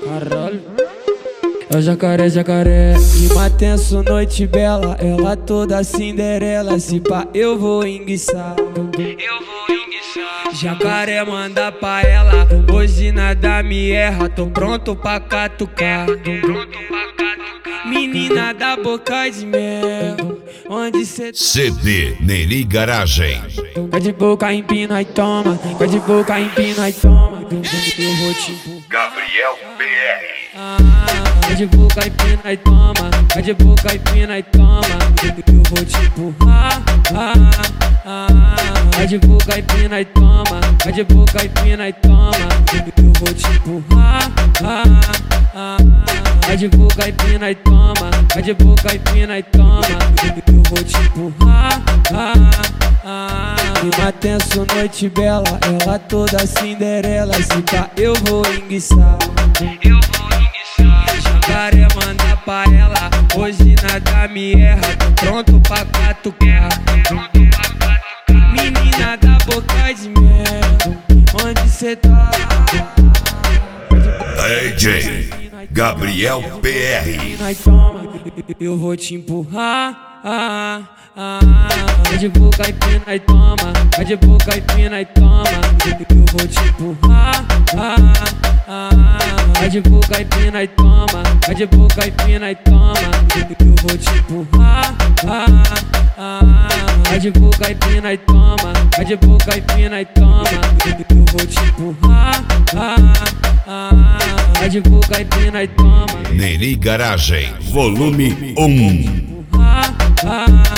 Caralho. É o jacaré, jacaré. Clima tenso, noite bela. Ela toda Cinderela. Se pá, eu vou enguiçar. Jacaré manda pra ela. Hoje nada me erra. Tô pronto pra catucar. Menina da boca de mel, onde cê tá? CD Neri Garagem. Vai de boca, empina e toma. Vai de boca, empina e toma. Eu vou te empurrar. Gabriel BR. Vai de boca, empina e toma. Vai de boca, empina e toma. Eu vou te empurrar. Vai de boca, empina e toma. Vai de boca, empina e toma. Eu vou te empurrar. Vai de boca, empina e toma. Vai de boca, empina e toma. Eu vou te empurrar. Clima tenso, noite bela. Ela toda Cinderela. Se pá, eu vou enguiçar. Jacaré manda pra ela. Hoje nada me erra. Tô pronto pra catucar. Menina da boca de mel, onde cê tá? DJ Gabriel BR. Eu vou te empurrar. Vai de boca, empina e toma. Vai de boca, empina e toma. Eu vou te empurrar. Vai de boca, empina e toma. Vai de boca, empina e toma. Eu vou te empurrar. Vai de boca, empina e toma. Vai de boca, empina e toma. Eu vou te empurrar. Vai de boca, empina e toma. Neri Garagem, volume 1.